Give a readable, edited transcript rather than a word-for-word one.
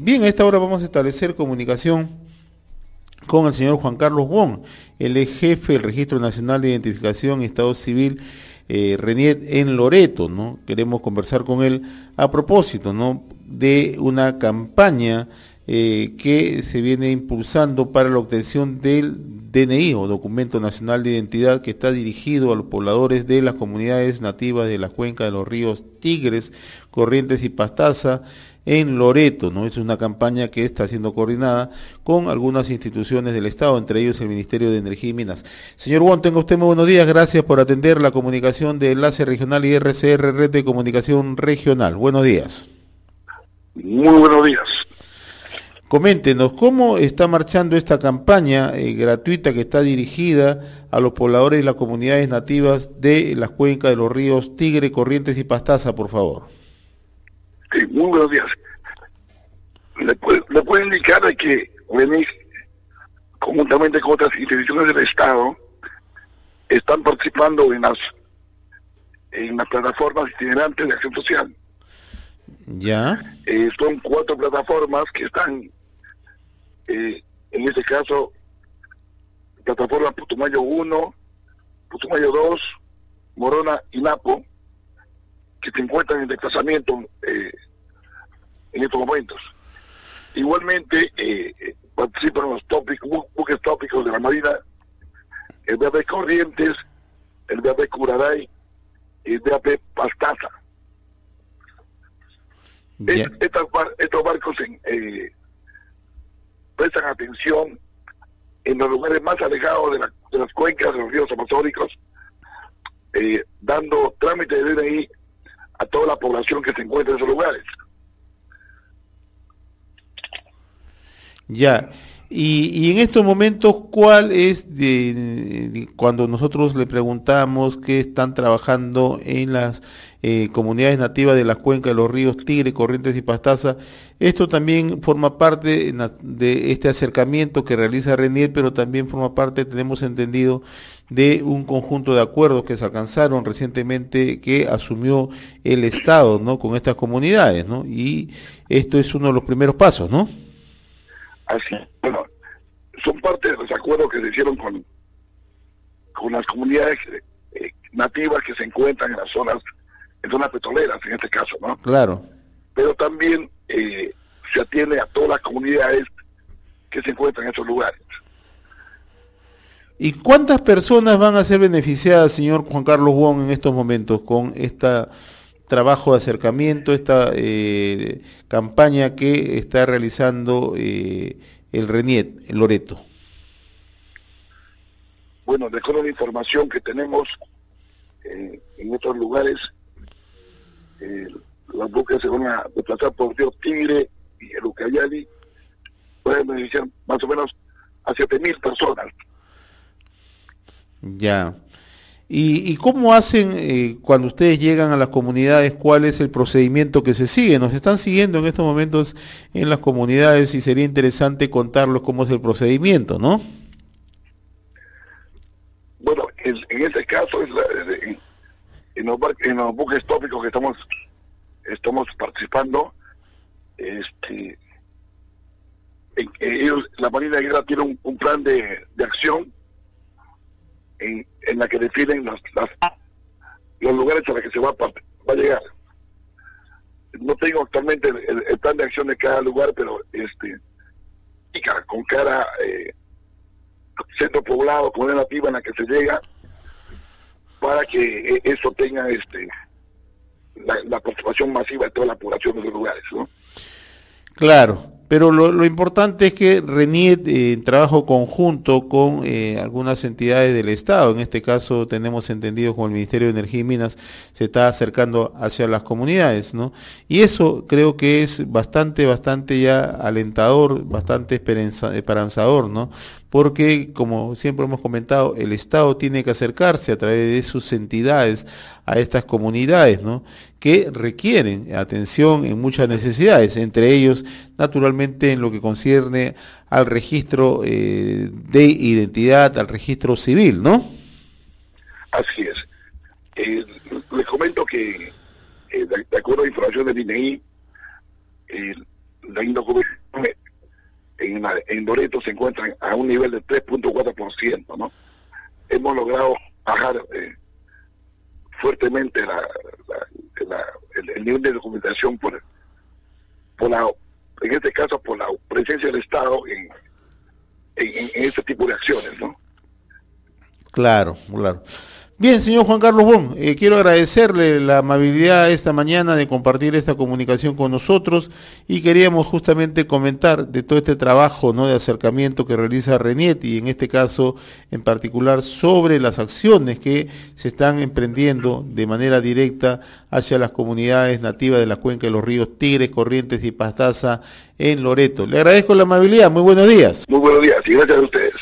Bien, a esta hora vamos a establecer comunicación con el señor Juan Carlos Wong, él es jefe del Registro Nacional de Identificación y Estado Civil RENIET en Loreto, ¿no? Queremos conversar con él a propósito, ¿no?, de una campaña que se viene impulsando para la obtención del DNI o Documento Nacional de Identidad, que está dirigido a los pobladores de las comunidades nativas de la cuenca de los ríos Tigres, Corrientes y Pastaza en Loreto, ¿no? Es una campaña que está siendo coordinada con algunas instituciones del Estado, entre ellos el Ministerio de Energía y Minas. Señor Wong, tenga usted muy buenos días, gracias por atender la comunicación de Enlace Regional y RCR, Red de Comunicación Regional. Buenos días. Muy buenos días. Coméntenos, ¿cómo está marchando esta campaña gratuita que está dirigida a los pobladores de las comunidades nativas de las cuencas de los ríos Tigre, Corrientes y Pastaza, por favor? Sí, muy buenos días. Le puedo indicar de que RENIET, conjuntamente con otras instituciones del Estado, están participando en las plataformas itinerantes de acción social. Ya. Son 4 plataformas que están, en este caso, plataforma Putumayo 1, Putumayo 2, Morona y Napo, que se encuentran en desplazamiento en estos momentos. Igualmente participan los buques tópicos de la Marina, el BAP Corrientes, el BAP Curaray y el BAP Pastaza. Estos barcos prestan atención en los lugares más alejados de las cuencas de los ríos amazónicos, dando trámite de DNI a toda la población que se encuentra en esos lugares. Ya. Y en estos momentos, ¿cuál es, cuando nosotros le preguntamos que están trabajando en las comunidades nativas de las cuencas de los ríos Tigre, Corrientes y Pastaza? Esto también forma parte de este acercamiento que realiza RENIET, pero también forma parte, tenemos entendido, de un conjunto de acuerdos que se alcanzaron recientemente que asumió el Estado, ¿no?, con estas comunidades, ¿no? Y esto es uno de los primeros pasos, ¿no? Así, bueno, son parte de los acuerdos que se hicieron con las comunidades nativas que se encuentran en zonas petroleras, en este caso, ¿no? Claro. Pero también se atiende a todas las comunidades que se encuentran en esos lugares. ¿Y cuántas personas van a ser beneficiadas, señor Juan Carlos Wong, en estos momentos con este trabajo de acercamiento, esta campaña que está realizando el RENIET en Loreto? Bueno, de acuerdo a la información que tenemos en estos lugares, las buques se van a desplazar por el río Tigre y el Ucayali, pueden beneficiar más o menos a 7,000 personas. Ya. ¿Y cómo hacen cuando ustedes llegan a las comunidades? ¿Cuál es el procedimiento que se sigue? Nos están siguiendo en estos momentos en las comunidades y sería interesante contarles cómo es el procedimiento, ¿no? Bueno, en este caso, en los buques tópicos que estamos participando, la Marina de Guerra tiene un plan de acción en la que definen los lugares a los que se va a llegar. No tengo actualmente el plan de acción de cada lugar, pero con cada centro poblado, comunidad nativa en la que se llega, para que eso tenga la participación masiva de toda la población de los lugares, ¿no? Claro. Pero lo importante es que RENIET, en trabajo conjunto con algunas entidades del Estado, en este caso tenemos entendido con el Ministerio de Energía y Minas, se está acercando hacia las comunidades, ¿no? Y eso creo que es bastante ya alentador, bastante esperanzador, ¿no? Porque, como siempre hemos comentado, el Estado tiene que acercarse a través de sus entidades a estas comunidades, ¿no?, que requieren atención en muchas necesidades, entre ellos, naturalmente, en lo que concierne al registro de identidad, al registro civil, ¿no? Así es. Les comento que, de acuerdo a información del INEI, la indocumentación en Loreto se encuentran a un nivel de 3.4%, ¿no? Hemos logrado bajar fuertemente el nivel de documentación en este caso por la presencia del Estado en este tipo de acciones, ¿no? Claro, claro. Bien, señor Juan Carlos Bon, quiero agradecerle la amabilidad esta mañana de compartir esta comunicación con nosotros y queríamos justamente comentar de todo este trabajo, ¿no?, de acercamiento que realiza RENIET y en este caso en particular sobre las acciones que se están emprendiendo de manera directa hacia las comunidades nativas de la cuenca de los ríos Tigres, Corrientes y Pastaza en Loreto. Le agradezco la amabilidad, muy buenos días. Muy buenos días y gracias a ustedes.